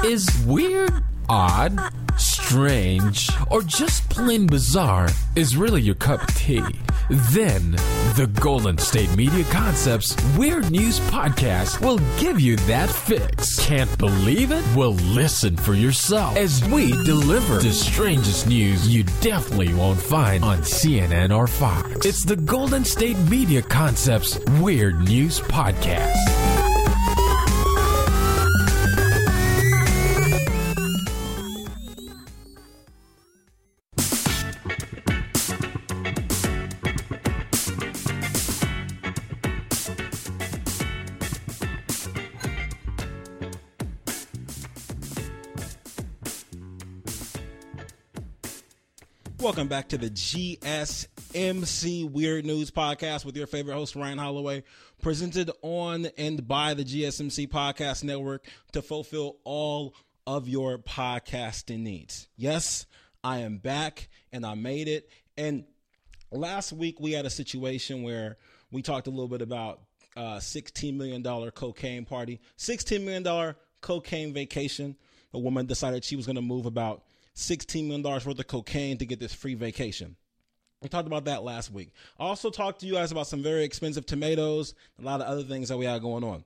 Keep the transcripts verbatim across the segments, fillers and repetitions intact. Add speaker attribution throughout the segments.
Speaker 1: is weird, odd, strange, or just plain bizarre is really your cup of tea, then the Golden State Media Concepts Weird News Podcast will give you that fix. Can't believe it? Well, listen for yourself as we deliver the strangest news you definitely won't find on C N N or Fox. It's the Golden State Media Concepts Weird News Podcast.
Speaker 2: Welcome back to the G S M C Weird News Podcast with your favorite host, Ryan Holloway, presented on and by the G S M C Podcast Network to fulfill all of your podcasting needs. Yes, I am back and I made it. And last week we had a situation where we talked a little bit about uh sixteen million dollars cocaine party, sixteen million dollars cocaine vacation. A woman decided she was going to move about sixteen million dollars worth of cocaine to get this free vacation. We talked about that last week. I also talked to you guys about some very expensive tomatoes, a lot of other things that we had going on.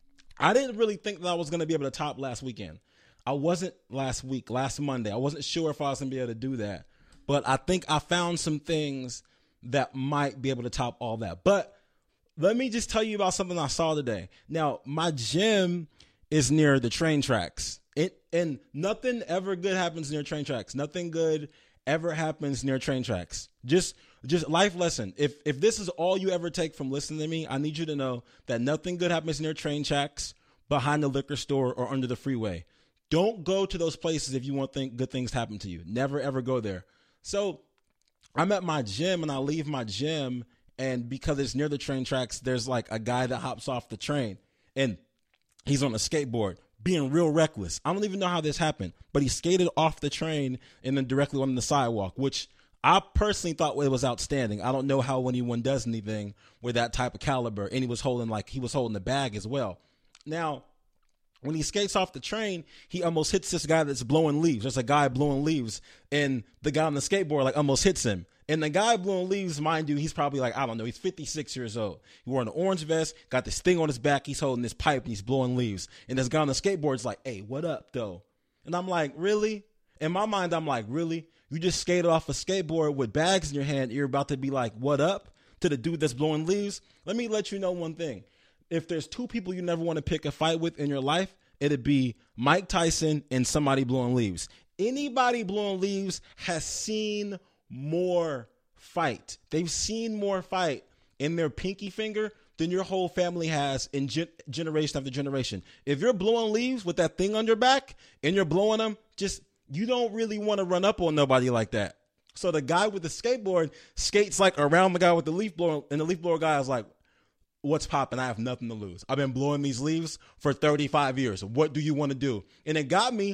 Speaker 2: I didn't really think that I was going to be able to top last weekend. I wasn't last week, last Monday. I wasn't sure if I was going to be able to do that. But I think I found some things that might be able to top all that. But let me just tell you about something I saw today. Now, my gym is near the train tracks. It and nothing ever good happens near train tracks. Nothing good ever happens near train tracks. Just just life lesson. If if this is all you ever take from listening to me, I need you to know that nothing good happens near train tracks, behind the liquor store, or under the freeway. Don't go to those places if you want think good things to happen to you. Never ever go there. So I'm at my gym and I leave my gym, and because it's near the train tracks, there's like a guy that hops off the train and he's on a skateboard, being real reckless. I don't even know how this happened, but he skated off the train and then directly on the sidewalk, which I personally thought it was outstanding. I don't know how anyone does anything with that type of caliber. And he was holding like he was holding the bag as well. Now, when he skates off the train, he almost hits this guy that's blowing leaves. There's a guy blowing leaves, and the guy on the skateboard like almost hits him. And the guy blowing leaves, mind you, he's probably like, I don't know, he's fifty-six years old. He wore an orange vest, got this thing on his back. He's holding this pipe and he's blowing leaves. And this guy on the skateboard's like, hey, what up, though? And I'm like, really? In my mind, I'm like, really? You just skated off a skateboard with bags in your hand. You're about to be like, what up to the dude that's blowing leaves? Let me let you know one thing. If there's two people you never want to pick a fight with in your life, it'd be Mike Tyson and somebody blowing leaves. Anybody blowing leaves has seen more fight. They've seen more fight in their pinky finger than your whole family has in gen- generation after generation. If you're blowing leaves with that thing on your back and you're blowing them, just, you don't really want to run up on nobody like that. So the guy with the skateboard skates like around the guy with the leaf blower, and the leaf blower guy is like, what's popping? I have nothing to lose. I've been blowing these leaves for thirty-five years. What do you want to do? And it got me.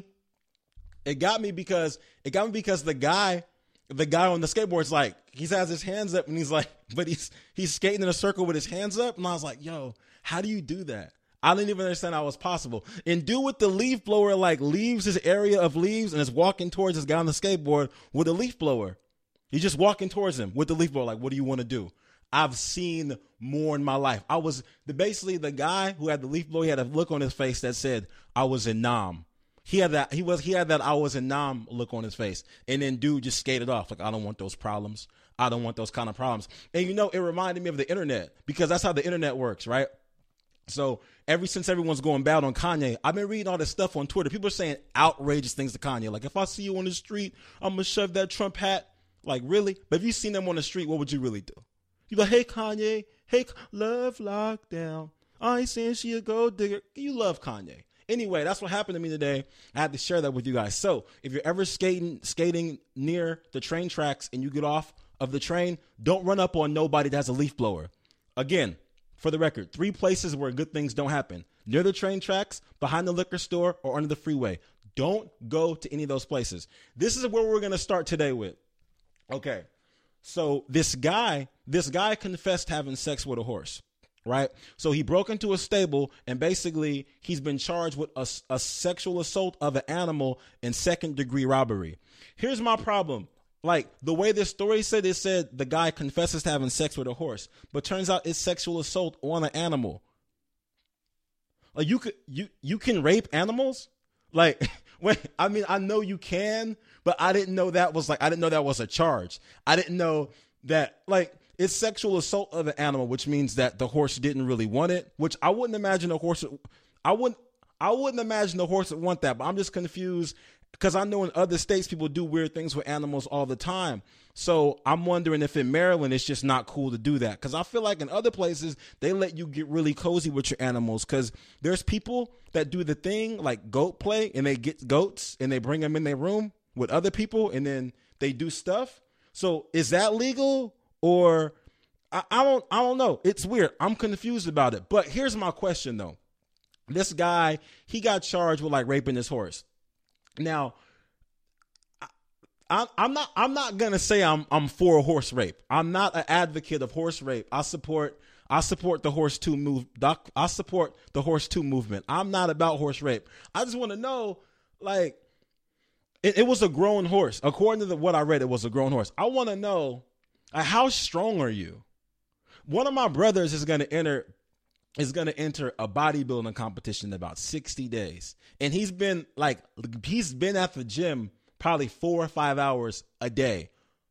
Speaker 2: It got me because it got me because the guy, the guy on the skateboard is like, he has his hands up and he's like, but he's he's skating in a circle with his hands up. And I was like, yo, how do you do that? I didn't even understand how it was possible. And dude with the leaf blower like leaves his area of leaves and is walking towards this guy on the skateboard with a leaf blower. He's just walking towards him with the leaf blower. Like, what do you want to do? I've seen more in my life. I was the basically the guy who had the leaf blower. He had a look on his face that said, I was in Nam. He had that. He was. He had that. I was in Nam look on his face. And then dude just skated off. Like, I don't want those problems. I don't want those kind of problems. And you know, it reminded me of the internet, because that's how the internet works, right? So ever since everyone's going bad on Kanye, I've been reading all this stuff on Twitter. People are saying outrageous things to Kanye. Like, if I see you on the street, I'm gonna shove that Trump hat. Like, really? But if you seen them on the street, what would you really do? You go, hey, Kanye, hey, love lockdown. I ain't saying she a gold digger. You love Kanye. Anyway, that's what happened to me today. I had to share that with you guys. So if you're ever skating skating near the train tracks and you get off of the train, don't run up on nobody that has a leaf blower. Again, for the record, three places where good things don't happen: near the train tracks, behind the liquor store, or under the freeway. Don't go to any of those places. This is where we're going to start today with. Okay. So this guy, this guy confessed having sex with a horse. right? So he broke into a stable, and basically he's been charged with a, a sexual assault of an animal and second degree robbery. Here's my problem. Like, the way this story said, it said the guy confesses to having sex with a horse, but turns out it's sexual assault on an animal. Like, you could, you, you can rape animals? Like, wait, I mean, I know you can, but I didn't know that was like, I didn't know that was a charge. I didn't know that, like, it's sexual assault of an animal, which means that the horse didn't really want it, which I wouldn't imagine a horse, I wouldn't, I wouldn't imagine the horse would want that, but I'm just confused because I know in other states people do weird things with animals all the time. So I'm wondering if in Maryland it's just not cool to do that, because I feel like in other places they let you get really cozy with your animals, because there's people that do the thing like goat play, and they get goats and they bring them in their room with other people and then they do stuff. So is that legal? Or I, I don't I don't know. It's weird. I'm confused about it. But here's my question though. This guy, he got charged with like raping his horse. Now, I, I, I'm not I'm not gonna say I'm I'm for horse rape. I'm not an advocate of horse rape. I support I support the horse two move. I support the horse two movement. I'm not about horse rape. I just want to know, like, it, it was a grown horse. According to the, what I read, it was a grown horse. I want to know, uh, how strong are you? One of my brothers is gonna enter. is going to enter a bodybuilding competition in about sixty days. And he's been like, he's been at the gym probably four or five hours a day,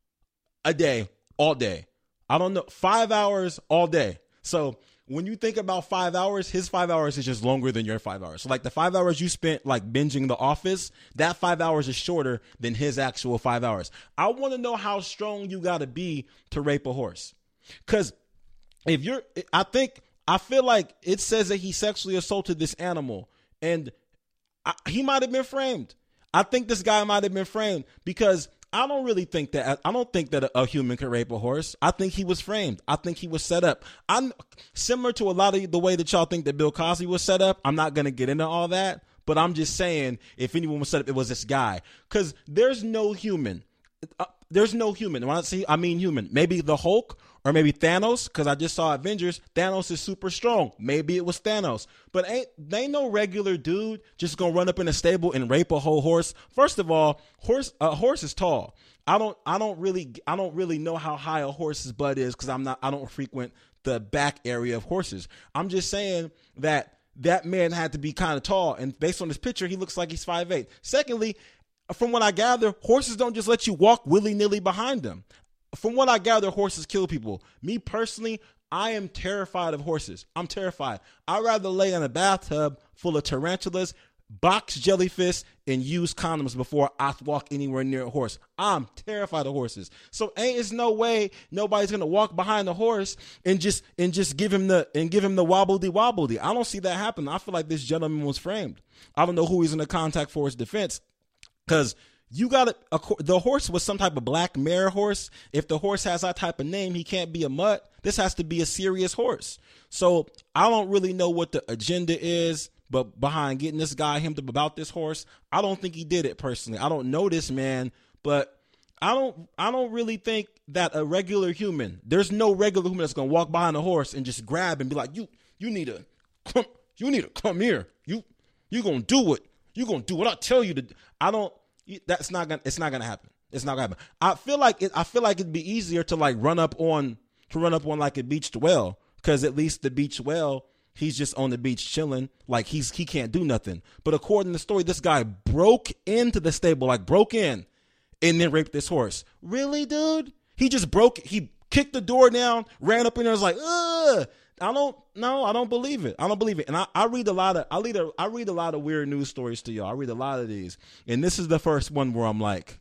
Speaker 2: a day, all day. I don't know, five hours all day. So when you think about five hours, his five hours is just longer than your five hours. So like the five hours you spent like binging The Office, that five hours is shorter than his actual five hours. I want to know how strong you got to be to rape a horse. Because if you're, I think, I feel like it says that he sexually assaulted this animal, and I, he might have been framed. I think this guy might have been framed because I don't really think that, I don't think that a, a human could rape a horse. I think he was framed. I think he was set up. I'm similar to a lot of the way that y'all think that Bill Cosby was set up. I'm not going to get into all that, but I'm just saying if anyone was set up, it was this guy, because there's no human. Uh, there's no human. When I say, I mean human, maybe the Hulk. Or maybe Thanos, because I just saw Avengers. Thanos is super strong. Maybe it was Thanos. But ain't they ain't no regular dude just gonna run up in a stable and rape a whole horse. First of all, horse a horse is tall. I don't I don't really I don't really know how high a horse's butt is, because I'm not I don't frequent the back area of horses. I'm just saying that that man had to be kind of tall, and based on this picture, he looks like he's five eight. Secondly, from what I gather, horses don't just let you walk willy-nilly behind them. From what I gather, horses kill people. Me personally, I am terrified of horses. I'm terrified. I'd rather lay in a bathtub full of tarantulas, box jellyfish, and use condoms before I walk anywhere near a horse. I'm terrified of horses. So ain't it's no way nobody's gonna walk behind the horse and just and just give him the and give him the wobbledy wobbledy. I don't see that happen. I feel like this gentleman was framed. I don't know who he's going to contact for his defense, because you got to, the horse was some type of black mare horse. If the horse has that type of name, he can't be a mutt. This has to be a serious horse. So I don't really know what the agenda is, but behind getting this guy hemmed up about this horse, I don't think he did it personally. I don't know this man, but I don't, I don't really think that a regular human, there's no regular human that's going to walk behind a horse and just grab and be like, you, you need to come, you need to come here. You, you going to do it. You going to do what I tell you to do. I don't, That's not gonna. It's not gonna happen. It's not gonna happen. I feel like it. I feel like it'd be easier to like run up on to run up on like a beached whale, because at least the beached whale, he's just on the beach chilling. Like he's he can't do nothing. But according to the story, this guy broke into the stable, like broke in, and then raped this horse. Really, dude? He just broke. He kicked the door down, ran up in there, was like, ugh. I don't no, I don't believe it. I don't believe it. And I, I read a lot of I read a I read a lot of weird news stories to y'all. I read a lot of these. And this is the first one where I'm like,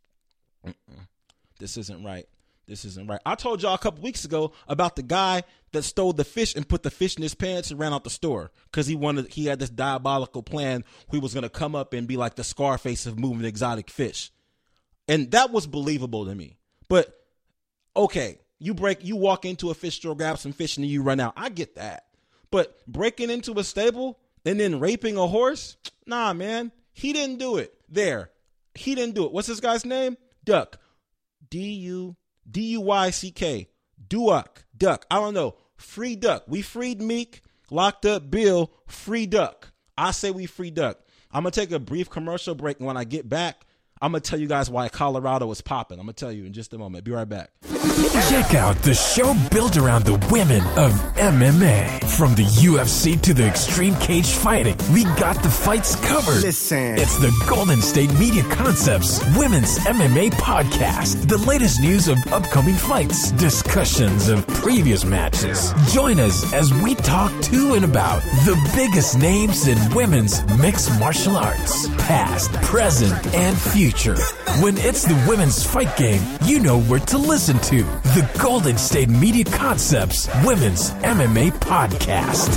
Speaker 2: this isn't right. This isn't right. I told y'all a couple weeks ago about the guy that stole the fish and put the fish in his pants and ran out the store because he wanted he had this diabolical plan. He was gonna come up and be like the Scarface of moving exotic fish. And that was believable to me. But okay. You break, you walk into a fish store, grab some fish, and then you run out. I get that. But breaking into a stable and then raping a horse? Nah, man. He didn't do it. There. He didn't do it. What's this guy's name? Duck. D U D U Y C K. Duck. Duck. I don't know. free Duck. We freed Meek, locked up Bill, free Duck. I say we free Duck. I'm going to take a brief commercial break, and when I get back, I'm going to tell you guys why Colorado is popping. I'm going to tell you in just a moment. Be right back.
Speaker 1: Check out the show built around the women of M M A. From the U F C to the extreme cage fighting, we got the fights covered.
Speaker 3: Listen.
Speaker 1: It's the Golden State Media Concepts Women's M M A Podcast. The latest news of upcoming fights, discussions of previous matches. Join us as we talk to and about the biggest names in women's mixed martial arts, past, present, and future. When it's the women's fight game, you know where to listen to. The Golden State Media Concepts Women's M M A Podcast.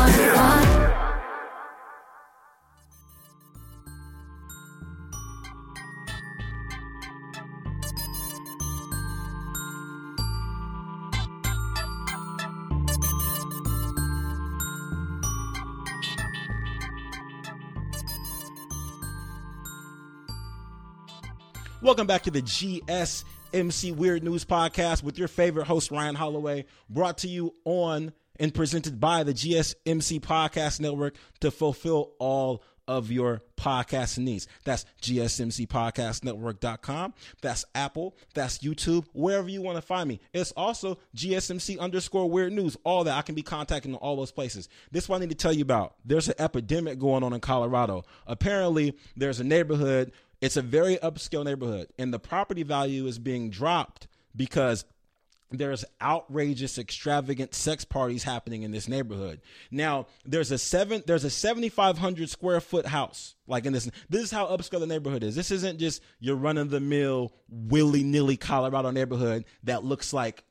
Speaker 2: Welcome back to the G S M C Weird News Podcast with your favorite host, Ryan Holloway, brought to you on and presented by the G S M C Podcast Network to fulfill all of your podcast needs. That's G S M C podcast network dot com. That's Apple. That's YouTube. Wherever you want to find me. It's also G S M C underscore weird news. All that. I can be contacting in all those places. This is what I need to tell you about. There's an epidemic going on in Colorado. Apparently, there's a neighborhood. It's a very upscale neighborhood, and the property value is being dropped because there's outrageous, extravagant sex parties happening in this neighborhood. Now, there's a seven, there's a seventy-five hundred square foot house. Like in this, this is how upscale the neighborhood is. This isn't just your run of the mill, willy nilly Colorado neighborhood that looks like,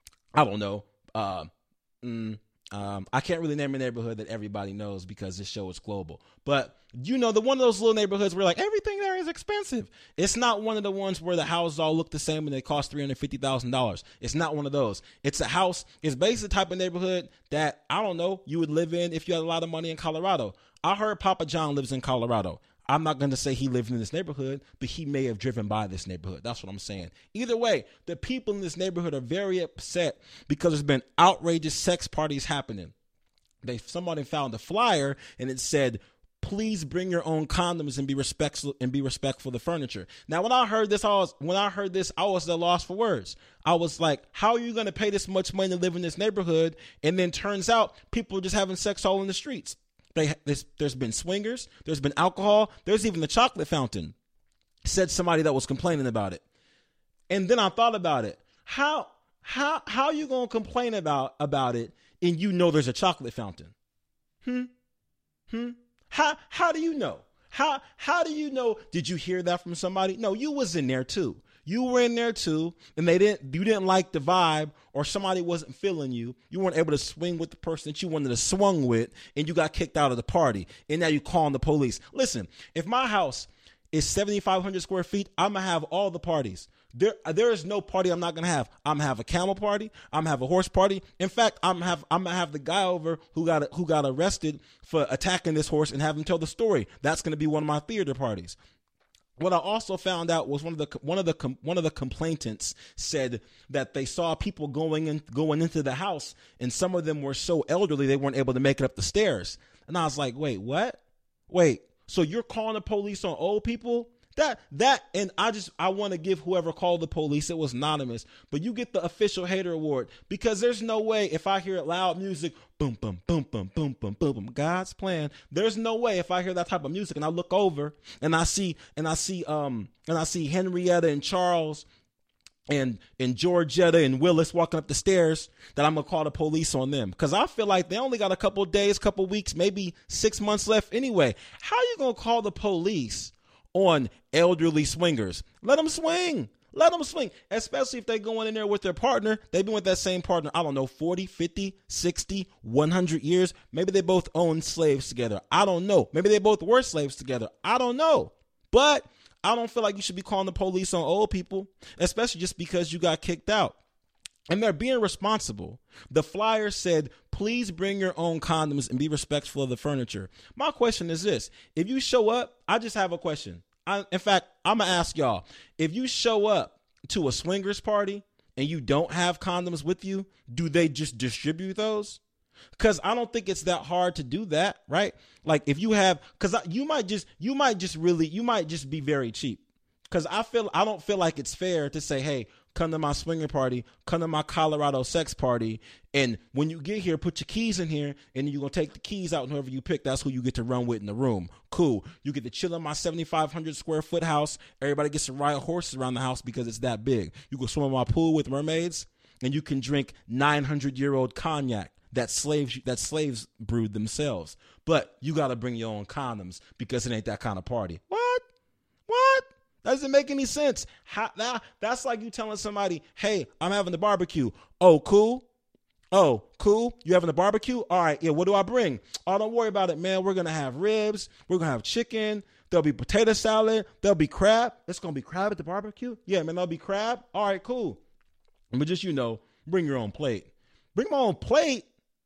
Speaker 2: I don't know, uh, mm, Um, I can't really name a neighborhood that everybody knows because this show is global. But, you know, the one of those little neighborhoods where, like, everything there is expensive. It's not one of the ones where the houses all look the same and they cost three hundred fifty thousand dollars. It's not one of those. It's a house. It's basically the type of neighborhood that, I don't know, you would live in if you had a lot of money in Colorado. I heard Papa John lives in Colorado. I'm not going to say he lived in this neighborhood, but he may have driven by this neighborhood. That's what I'm saying. Either way, the people in this neighborhood are very upset because there's been outrageous sex parties happening. They somebody found a flyer and it said, "Please bring your own condoms and be respectful and be respectful of the furniture." Now, when I heard this, I was when I heard this, I was at a loss for words. I was like, "How are you going to pay this much money to live in this neighborhood?" And then turns out people are just having sex all in the streets. They, there's, there's been swingers, there's been alcohol, there's even the chocolate fountain, said somebody that was complaining about it. And then I thought about it. How how how are you going to complain about about it and you know there's a chocolate fountain? Hmm? Hmm? How how do you know? How how do you know? Did you hear that from somebody? No, you was in there too. You were in there too, and they didn't. You didn't like the vibe, or somebody wasn't feeling you. You weren't able to swing with the person that you wanted to swung with, and you got kicked out of the party. And now you calling the police. Listen, if my house is seventy-five hundred square feet, I'm gonna have all the parties. There, there is no party I'm not gonna have. I'm gonna have a camel party. I'm gonna have a horse party. In fact, I'm gonna have I'm gonna have the guy over who got who got arrested for attacking this horse and have him tell the story. That's gonna be one of my theater parties. What I also found out was one of the one of the one of the complainants said that they saw people going in going into the house, and some of them were so elderly they weren't able to make it up the stairs. And I was like, wait, what? Wait, so you're calling the police on old people? That that and I just I want to give whoever called the police, it was anonymous, but you get the official hater award, because there's no way if I hear loud music, boom, boom, boom, boom, boom, boom, boom, boom, God's plan. There's no way if I hear that type of music and I look over and I see and I see um and I see Henrietta and Charles and and Georgetta and Willis walking up the stairs, that I'm gonna call the police on them, because I feel like they only got a couple of days, couple of weeks, maybe six months left anyway. How are you gonna call the police on elderly swingers? Let them swing. Let them swing. Especially if they going in there with their partner. They've been with that same partner, I don't know, forty, fifty, sixty, one hundred years. Maybe they both owned slaves together. I don't know. Maybe they both were slaves together. I don't know. But I don't feel like you should be calling the police on old people, especially just because you got kicked out. And they're being responsible. The flyer said, "Please bring your own condoms and be respectful of the furniture." My question is this. If you show up, I just have a question. I, in fact, I'm going to ask y'all, if you show up to a swingers party and you don't have condoms with you, do they just distribute those? Because I don't think it's that hard to do that, right? Like if you have, because you might just, you might just really, you might just be very cheap. Because I feel, I don't feel like it's fair to say, hey, come to my swinger party, come to my Colorado sex party, and when you get here, put your keys in here, and you're going to take the keys out, and whoever you pick, that's who you get to run with in the room. Cool. You get to chill in my seventy-five hundred square foot house. Everybody gets to ride horses around the house because it's that big. You can swim in my pool with mermaids, and you can drink nine hundred year old cognac that slaves that slaves brewed themselves. But you got to bring your own condoms because it ain't that kind of party. What? What? Doesn't make any sense. How, that, that's like you telling somebody, hey, I'm having a barbecue. Oh, cool. Oh, cool. You having a barbecue? All right. Yeah. What do I bring? Oh, don't worry about it, man. We're going to have ribs. We're going to have chicken. There'll be potato salad. There'll be crab. It's going to be crab at the barbecue. Yeah, man. There'll be crab. All right, cool. But just, you know, bring your own plate. Bring my own plate.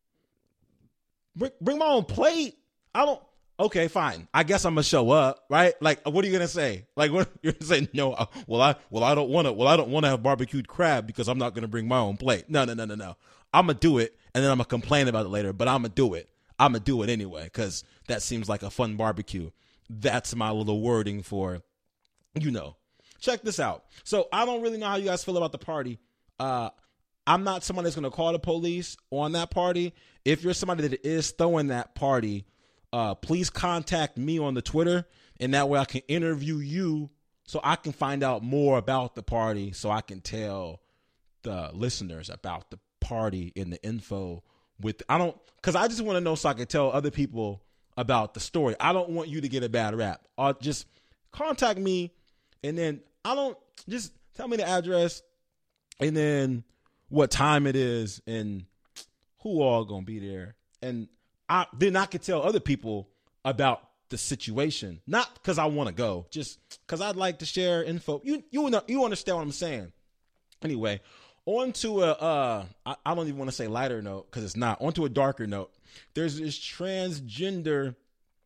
Speaker 2: Bring, bring my own plate. I don't. Okay, fine. I guess I'm gonna show up, right? Like, what are you gonna say? Like, what you're gonna say? No, uh, well, I, well, I don't want to. Well, I don't want to have barbecued crab because I'm not gonna bring my own plate. No, no, no, no, no. I'm gonna do it, and then I'm gonna complain about it later. But I'm gonna do it. I'm gonna do it anyway because that seems like a fun barbecue. That's my little wording for, you know. Check this out. So I don't really know how you guys feel about the party. Uh, I'm not somebody that's gonna call the police on that party. If you're somebody that is throwing that party, Uh, please contact me on the Twitter, and that way I can interview you so I can find out more about the party so I can tell the listeners about the party and the info with, I don't, because I just want to know so I can tell other people about the story. I don't want you to get a bad rap. Uh, just contact me, and then I don't, just tell me the address, and then what time it is, and who all going to be there, and I, then I could tell other people about the situation, not because I want to go, just because I'd like to share info. You you know, you understand what I'm saying. Anyway, on to a, uh, I, I don't even want to say lighter note because it's not. On to a darker note. There's this transgender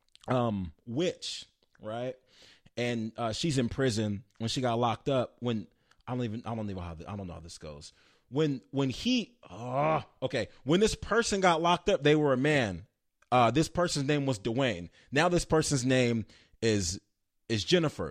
Speaker 2: um, witch, right? And uh, she's in prison when she got locked up. When I don't even I don't even how I don't know how this goes. When when he oh, okay when this person got locked up, they were a man. Uh, this person's name was Dwayne. Now this person's name is is Jennifer,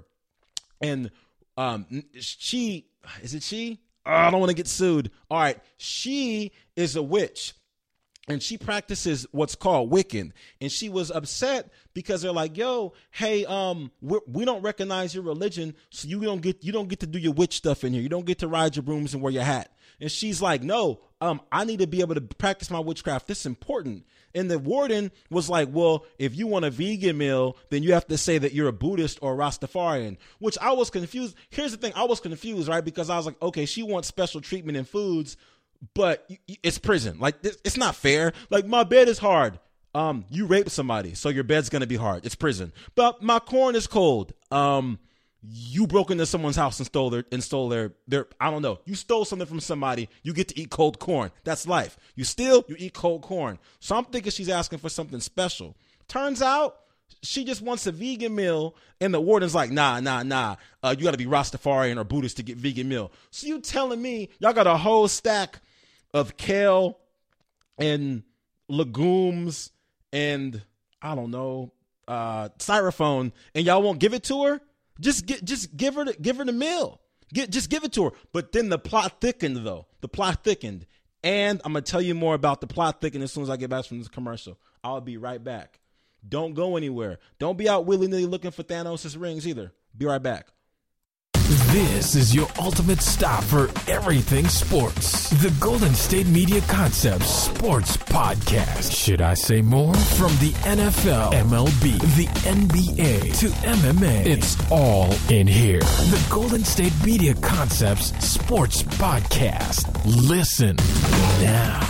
Speaker 2: and um, she is it she? Oh, I don't want to get sued. All right, she is a witch, and she practices what's called Wiccan. And she was upset because they're like, "Yo, hey, um, we're, we don't recognize your religion, so you don't get you don't get to do your witch stuff in here. You don't get to ride your brooms and wear your hat." And she's like, "No, um, I need to be able to practice my witchcraft. This is important." And the warden was like, "Well, if you want a vegan meal, then you have to say that you're a Buddhist or a Rastafarian," which I was confused. Here's the thing. I was confused, right? Because I was like, okay, she wants special treatment in foods, but it's prison. Like, it's not fair. Like, my bed is hard. Um, you raped somebody, so your bed's going to be hard. It's prison. But my corn is cold. Um, you broke into someone's house and stole their, and stole their, their, I don't know. You stole something from somebody. You get to eat cold corn. That's life. You steal, you eat cold corn. So I'm thinking she's asking for something special. Turns out she just wants a vegan meal, and the warden's like, nah, nah, nah. Uh, you got to be Rastafarian or Buddhist to get vegan meal. So you telling me y'all got a whole stack of kale and legumes and I don't know, uh, styrofoam, and y'all won't give it to her? Just get, just give her, the, give her the meal. Get, just give it to her. But then the plot thickened, though. The plot thickened, and I'm gonna tell you more about the plot thickened as soon as I get back from this commercial. I'll be right back. Don't go anywhere. Don't be out willy nilly looking for Thanos' rings either. Be right back.
Speaker 1: This is your ultimate stop for everything sports. The Golden State Media Concepts Sports Podcast. Should I say more? From the N F L, M L B, the N B A, to M M A, it's all in here. The Golden State Media Concepts Sports Podcast. Listen now.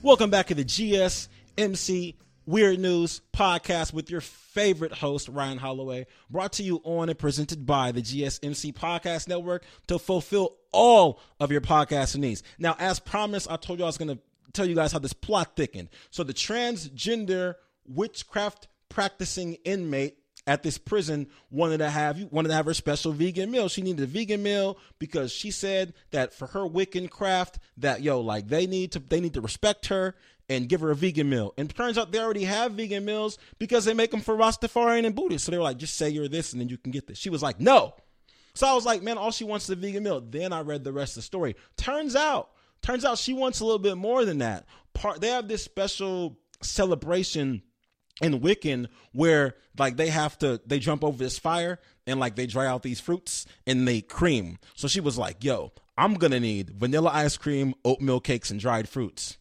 Speaker 2: Welcome back to the G S M C Weird News Podcast with your favorite host, Ryan Holloway, brought to you on and presented by the G S M C Podcast Network to fulfill all of your podcast needs. Now, as promised, I told you I was going to tell you guys how this plot thickened. So the transgender witchcraft practicing inmate at this prison wanted to have wanted to have her special vegan meal. She needed a vegan meal because she said that for her Wiccan craft, that yo, like they need to they need to respect her and give her a vegan meal. And it turns out they already have vegan meals because they make them for Rastafarian and Buddhists. So they were like, just say you're this and then you can get this. She was like, no. So I was like, man, all she wants is a vegan meal. Then I read the rest of the story. Turns out, turns out she wants a little bit more than that. Part they have this special celebration in Wiccan where like they have to they jump over this fire and like they dry out these fruits and they cream. So she was like, yo, I'm gonna need vanilla ice cream, oatmeal cakes, and dried fruits.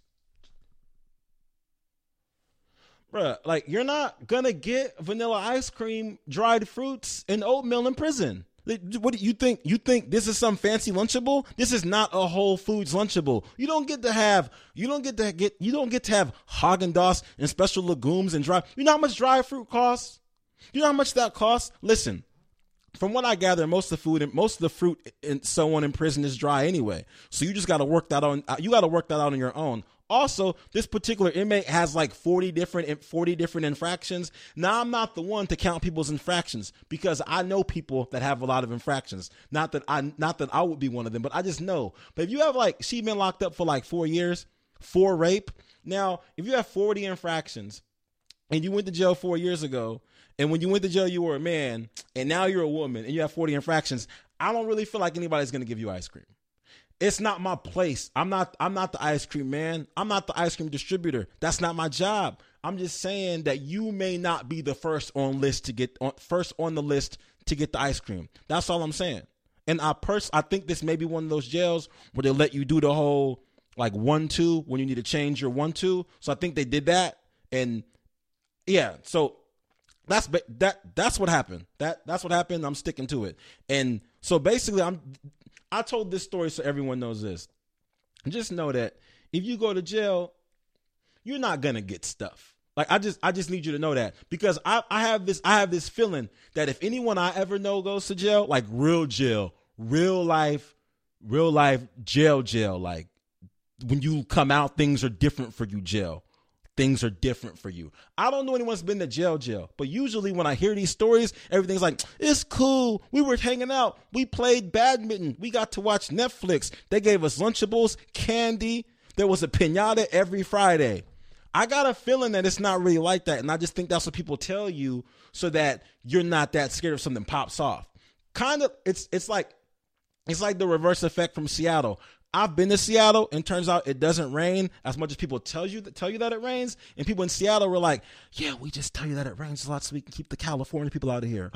Speaker 2: Bruh, like you're not gonna get vanilla ice cream, dried fruits, and oatmeal in prison. What do you think? You think this is some fancy Lunchable? This is not a Whole Foods Lunchable. You don't get to have, you don't get to get, you don't get to have Haagen-Dazs and special legumes and dry. You know how much dry fruit costs? You know how much that costs? Listen, from what I gather, most of the food and most of the fruit and so on in prison is dry anyway. So you just got to work that on. You got to work that out on your own. Also, this particular inmate has like forty different forty different infractions. Now, I'm not the one to count people's infractions because I know people that have a lot of infractions. Not that I not that I would be one of them, but I just know. But if you have like she's been locked up for like four years for rape. Now, if you have forty infractions and you went to jail four years ago, and when you went to jail you were a man, and now you're a woman and you have forty infractions, I don't really feel like anybody's going to give you ice cream. It's not my place. I'm not I'm not the ice cream man. I'm not the ice cream distributor. That's not my job. I'm just saying that you may not be the first on list to get on first on the list to get the ice cream. That's all I'm saying. And I pers- I think this may be one of those jails where they let you do the whole like one two when you need to change your one two. So I think they did that. And yeah, so that's that that's what happened. That that's what happened. I'm sticking to it. And so basically I'm I told this story so everyone knows this. Just know that if you go to jail, you're not gonna get stuff. Like I just, I just need you to know that because I, I have this, I have this feeling that if anyone I ever know goes to jail, like real jail, real life, real life jail, jail, like when you come out, things are different for you. Jail, things are different for you. I don't know anyone's been to jail, jail, but usually when I hear these stories, everything's like, it's cool. We were hanging out. We played badminton. We got to watch Netflix. They gave us Lunchables, candy. There was a piñata every Friday. I got a feeling that it's not really like that. And I just think that's what people tell you so that you're not that scared if something pops off. Kind of, it's, it's like, it's like the reverse effect from Seattle. I've been to Seattle and turns out it doesn't rain as much as people tell you tell you that it rains. And people in Seattle were like, yeah, we just tell you that it rains a lot so we can keep the California people out of here.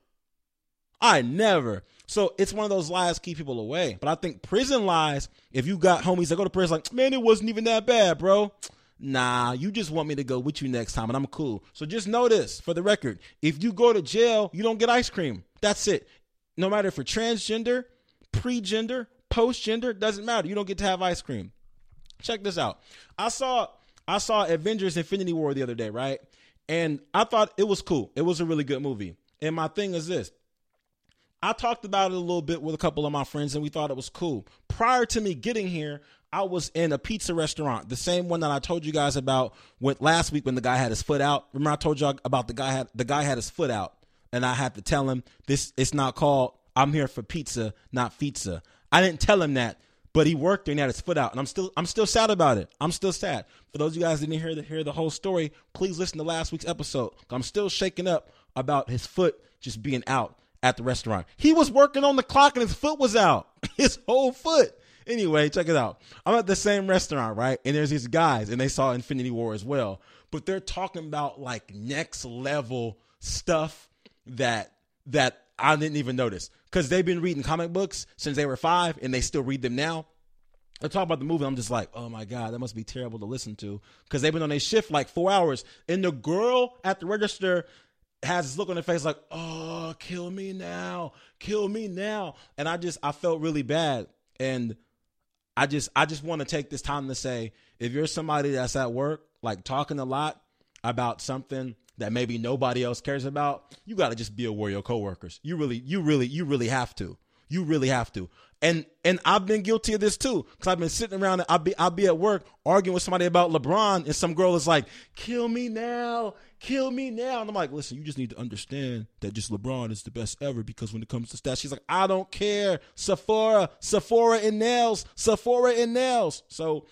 Speaker 2: I never. So it's one of those lies keep people away. But I think prison lies, if you got homies that go to prison like, man, it wasn't even that bad, bro. Nah, you just want me to go with you next time and I'm cool. So just know this for the record. If you go to jail, you don't get ice cream. That's it. No matter if you're transgender, pre-gender, post-gender, doesn't matter. You don't get to have ice cream. Check this out. I saw I saw Avengers Infinity War the other day, right? And I thought it was cool. It was a really good movie. And my thing is this. I talked about it a little bit with a couple of my friends and we thought it was cool. Prior to me getting here, I was in a pizza restaurant, the same one that I told you guys about with last week when the guy had his foot out. Remember I told you about the guy had the guy had his foot out and I had to tell him this it's not called I'm here for pizza, not pizza. I didn't tell him that, but he worked there and he had his foot out, and I'm still I'm still sad about it. I'm still sad. For those of you guys who didn't hear the hear the whole story, please listen to last week's episode. I'm still shaken up about his foot just being out at the restaurant. He was working on the clock and his foot was out. His whole foot. Anyway, check it out. I'm at the same restaurant, right? And there's these guys, and they saw Infinity War as well, but they're talking about like next level stuff that that I didn't even notice because they've been reading comic books since they were five and they still read them now. They're talking about the movie. I'm just like, oh my God, that must be terrible to listen to because they've been on a shift like four hours. And the girl at the register has this look on her face like, oh, kill me now, kill me now. And I just, I felt really bad. And I just I just want to take this time to say, if you're somebody that's at work, like talking a lot about something that maybe nobody else cares about, you got to just be aware of your coworkers. You really, you really, you really have to. You really have to. And and I've been guilty of this too, because I've been sitting around and I'll be I'll be at work arguing with somebody about LeBron, and some girl is like, kill me now, kill me now. And I'm like, listen, you just need to understand that just LeBron is the best ever, because when it comes to stats, she's like, I don't care. Sephora, Sephora and nails, Sephora and nails. So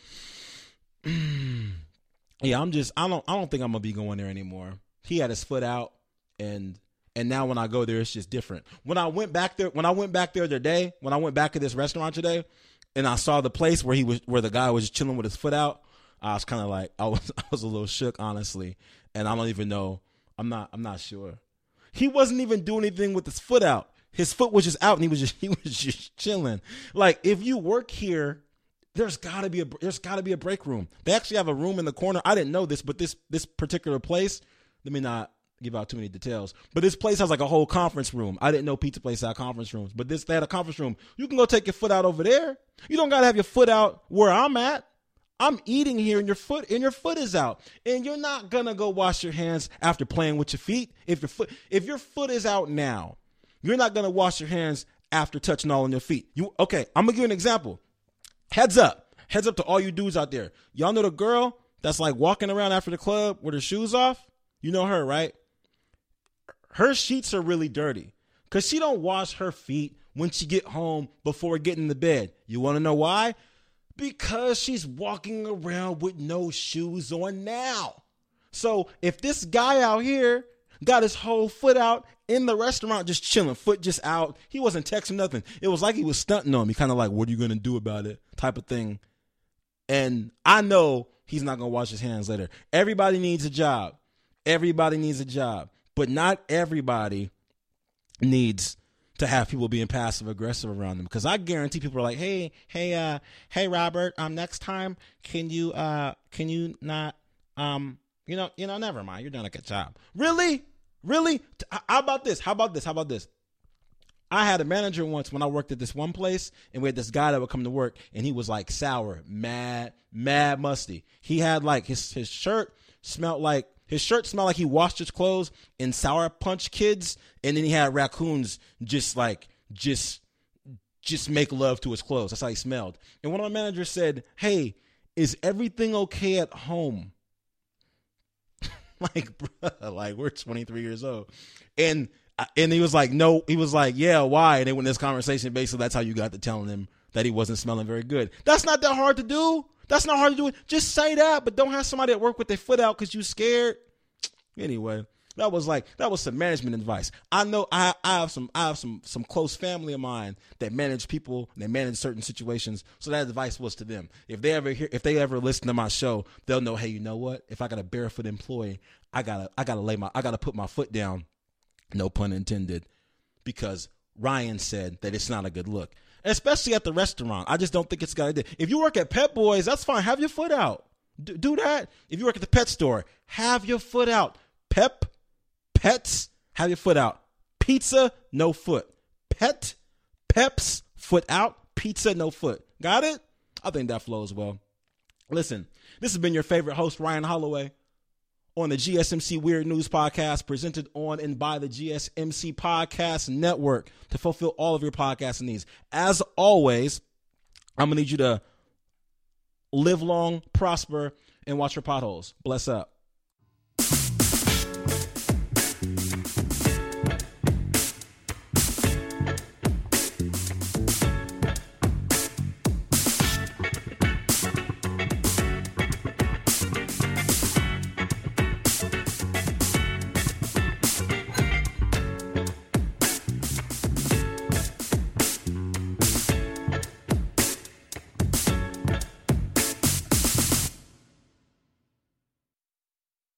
Speaker 2: yeah, I'm just I don't I don't think I'm gonna be going there anymore. He had his foot out, and And now when I go there, it's just different. When I went back there, when I went back there today, when I went back to this restaurant today, and I saw the place where he was, where the guy was just chilling with his foot out, I was kind of like, I was, I was a little shook, honestly. And I don't even know. I'm not, I'm not sure. He wasn't even doing anything with his foot out. His foot was just out, and he was just, he was just chilling. Like, if you work here, there's gotta be a, there's gotta be a break room. They actually have a room in the corner. I didn't know this, but this, this particular place, let me not give out too many details, but this place has like a whole conference room. I didn't know pizza places had conference rooms, but this, they had a conference room. You can go take your foot out over there. You don't got to have your foot out where I'm at. I'm eating here, and your foot and your foot is out, and you're not gonna go wash your hands after playing with your feet. If your foot, if your foot is out now, you're not gonna wash your hands after touching all on your feet. You okay? I'm gonna give you an example. Heads up, heads up to all you dudes out there. Y'all know the girl that's like walking around after the club with her shoes off? You know her, right? Her sheets are really dirty because she don't wash her feet when she get home before getting to bed. You want to know why? Because she's walking around with no shoes on now. So if this guy out here got his whole foot out in the restaurant, just chilling, foot just out, he wasn't texting nothing. It was like he was stunting on me, kind of like, what are you going to do about it type of thing. And I know he's not going to wash his hands later. Everybody needs a job. Everybody needs a job. But not everybody needs to have people being passive aggressive around them, because I guarantee people are like, hey, hey, uh, hey, Robert, um, next time, can you, uh, can you not, um, you know, you know, never mind, you're doing a good job. Really, really? How about this? How about this? How about this? I had a manager once when I worked at this one place, and we had this guy that would come to work, and he was like sour, mad, mad musty. He had like his his shirt smelled like. His shirt smelled like he washed his clothes in Sour Punch Kids, and then he had raccoons just like, just, just make love to his clothes. That's how he smelled. And one of my managers said, hey, is everything okay at home? Like, bruh, like we're twenty-three years old. And, and he was like, no, he was like, yeah, why? And then when this conversation, basically that's how you got to telling him that he wasn't smelling very good. That's not that hard to do. That's not hard to do. Just say that, but don't have somebody at work with their foot out because you scared. Anyway, that was like that was some management advice. I know I, I have some I have some some close family of mine that manage people, they manage certain situations. So that advice was to them. If they ever hear, if they ever listen to my show, they'll know, hey, you know what? If I got a barefoot employee, I gotta I gotta lay my I gotta put my foot down. No pun intended, because Ryan said that it's not a good look. Especially at the restaurant. I just don't think it's a good idea. If you work at Pet Boys, that's fine. Have your foot out. Do, do that. If you work at the pet store, have your foot out. Pep, pets, have your foot out. Pizza, no foot. Pet, peps, foot out. Pizza, no foot. Got it? I think that flows well. Listen, this has been your favorite host, Ryan Holloway, on the G S M C Weird News Podcast, presented on and by the G S M C Podcast Network to fulfill all of your podcasting needs. As always, I'm going to need you to live long, prosper, and watch your potholes. Bless up.